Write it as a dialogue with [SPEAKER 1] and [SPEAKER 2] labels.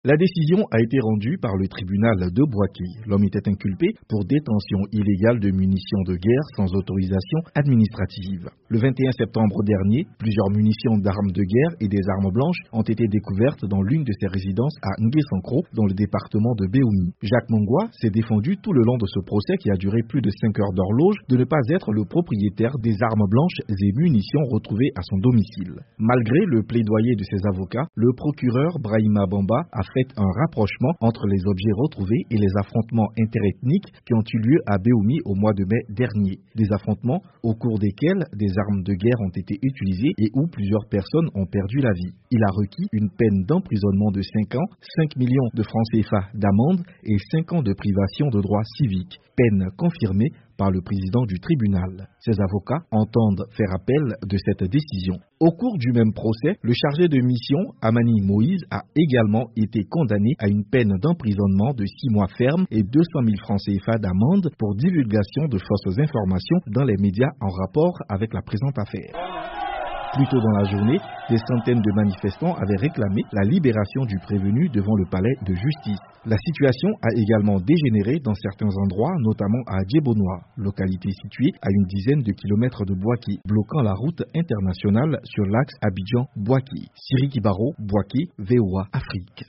[SPEAKER 1] La décision a été rendue par le tribunal de Bouaké. L'homme était inculpé pour détention illégale de munitions de guerre sans autorisation administrative. Le 21 septembre dernier, plusieurs munitions d'armes de guerre et des armes blanches ont été découvertes dans l'une de ses résidences à Nguessankro, dans le département de Béoumi. Jacques Mongwa s'est défendu tout le long de ce procès qui a duré plus de 5 heures d'horloge de ne pas être le propriétaire des armes blanches et munitions retrouvées à son domicile. Malgré le plaidoyer de ses avocats, le procureur Brahima Bamba a fait un rapprochement entre les objets retrouvés et les affrontements interethniques qui ont eu lieu à Béoumi au mois de mai dernier. Des affrontements au cours desquels des armes de guerre ont été utilisées et où plusieurs personnes ont perdu la vie. Il a requis une peine d'emprisonnement de 5 ans, 5 millions de francs CFA d'amende et 5 ans de privation de droits civiques. Peine confirmée par le président du tribunal. Ses avocats entendent faire appel de cette décision. Au cours du même procès, le chargé de mission, Amani Moïse, a également été condamné à une peine d'emprisonnement de 6 mois ferme et 200 000 francs CFA d'amende pour divulgation de fausses informations dans les médias en rapport avec la présente affaire. Plus tôt dans la journée, des centaines de manifestants avaient réclamé la libération du prévenu devant le palais de justice. La situation a également dégénéré dans certains endroits, notamment à Djebonoa, localité située à une dizaine de kilomètres de Bouaké, bloquant la route internationale sur l'axe Abidjan-Bouaké. Siri Kibaro, Bouaké, VOA Afrique.